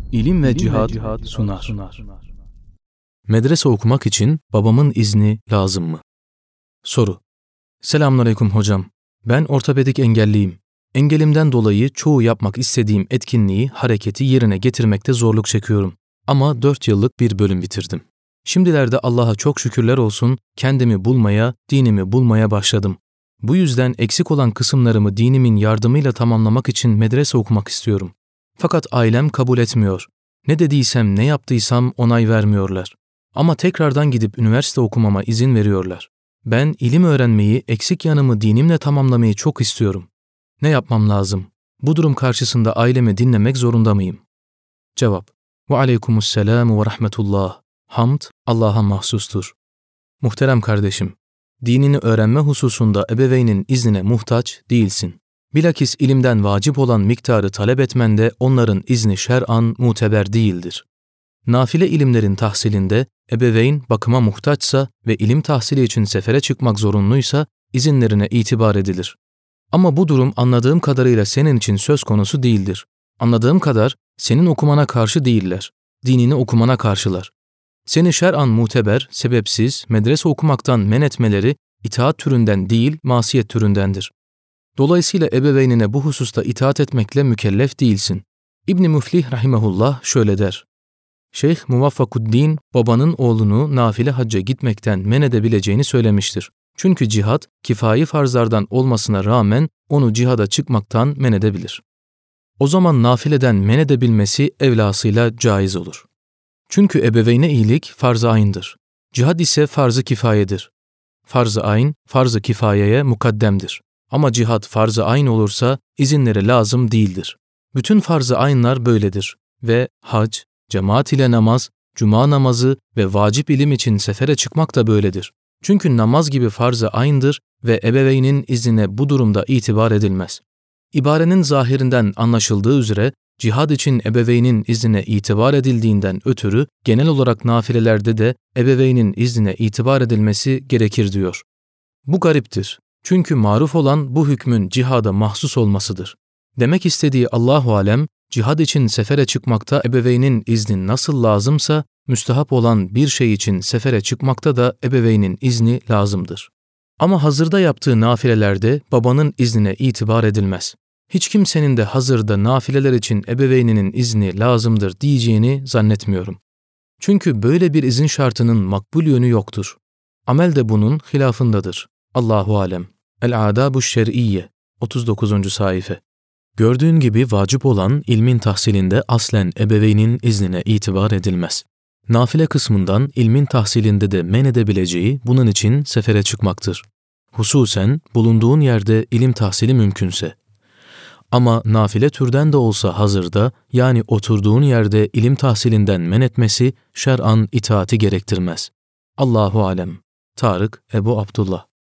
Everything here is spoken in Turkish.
İlim ve Cihad sunar. Medrese okumak için babamın izni lazım mı? Soru. Selamünaleyküm hocam. Ben ortopedik engelliyim. Engelimden dolayı çoğu yapmak istediğim etkinliği, hareketi yerine getirmekte zorluk çekiyorum. Ama 4 yıllık bir bölüm bitirdim. Şimdilerde Allah'a çok şükürler olsun kendimi bulmaya, dinimi bulmaya başladım. Bu yüzden eksik olan kısımlarımı dinimin yardımıyla tamamlamak için medrese okumak istiyorum. Fakat ailem kabul etmiyor. Ne dediysem, ne yaptıysam onay vermiyorlar. Ama tekrardan gidip üniversite okumama izin veriyorlar. Ben ilim öğrenmeyi, eksik yanımı dinimle tamamlamayı çok istiyorum. Ne yapmam lazım? Bu durum karşısında ailemi dinlemek zorunda mıyım? Cevap. Ve aleykümüsselam ve rahmetullah. Hamd Allah'a mahsustur. Muhterem kardeşim, dinini öğrenme hususunda ebeveynin iznine muhtaç değilsin. Bilakis ilimden vacip olan miktarı talep etmende onların izni şer'an muteber değildir. Nafile ilimlerin tahsilinde ebeveyn bakıma muhtaçsa ve ilim tahsili için sefere çıkmak zorunluysa izinlerine itibar edilir. Ama bu durum anladığım kadarıyla senin için söz konusu değildir. Anladığım kadar senin okumana karşı değiller, dinini okumana karşılar. Seni şer'an muteber, sebepsiz, medrese okumaktan men etmeleri itaat türünden değil, masiyet türündendir. Dolayısıyla ebeveynine bu hususta itaat etmekle mükellef değilsin. İbn-i Müflih rahimehullah şöyle der. Şeyh Muvaffakuddin babanın oğlunu nafile hacca gitmekten men edebileceğini söylemiştir. Çünkü cihad, kifayi farzlardan olmasına rağmen onu cihada çıkmaktan men edebilir. O zaman nafileden men edebilmesi evlasıyla caiz olur. Çünkü ebeveyne iyilik farz-ı ayn'dır. Cihad ise farz-ı kifayedir. Farz-ı ayn, farz-ı kifayeye mukaddemdir. Ama cihad farz-ı ayn olursa izinleri lazım değildir. Bütün farz-ı aynlar böyledir ve hac, cemaat ile namaz, cuma namazı ve vacip ilim için sefere çıkmak da böyledir. Çünkü namaz gibi farz-ı ayn'dır ve ebeveynin iznine bu durumda itibar edilmez. İbarenin zahirinden anlaşıldığı üzere cihad için ebeveynin iznine itibar edildiğinden ötürü genel olarak nafilelerde de ebeveynin iznine itibar edilmesi gerekir diyor. Bu gariptir. Çünkü maruf olan bu hükmün cihada mahsus olmasıdır. Demek istediği Allahu alem, cihad için sefere çıkmakta ebeveynin izni nasıl lazımsa, müstehap olan bir şey için sefere çıkmakta da ebeveynin izni lazımdır. Ama hazırda yaptığı nafilelerde babanın iznine itibar edilmez. Hiç kimsenin de hazırda nafileler için ebeveyninin izni lazımdır diyeceğini zannetmiyorum. Çünkü böyle bir izin şartının makbul yönü yoktur. Amel de bunun hilafındadır. Allahu alem. El-Adabu Şer'iyye 39. sayfa. Gördüğün gibi vacip olan ilmin tahsilinde aslen ebeveynin iznine itibar edilmez. Nafile kısmından ilmin tahsilinde de men edebileceği bunun için sefere çıkmaktır. Hususen bulunduğun yerde ilim tahsili mümkünse. Ama nafile türden de olsa hazırda yani oturduğun yerde ilim tahsilinden men etmesi şer'an itaati gerektirmez. Allahu alem. Tarık Ebu Abdullah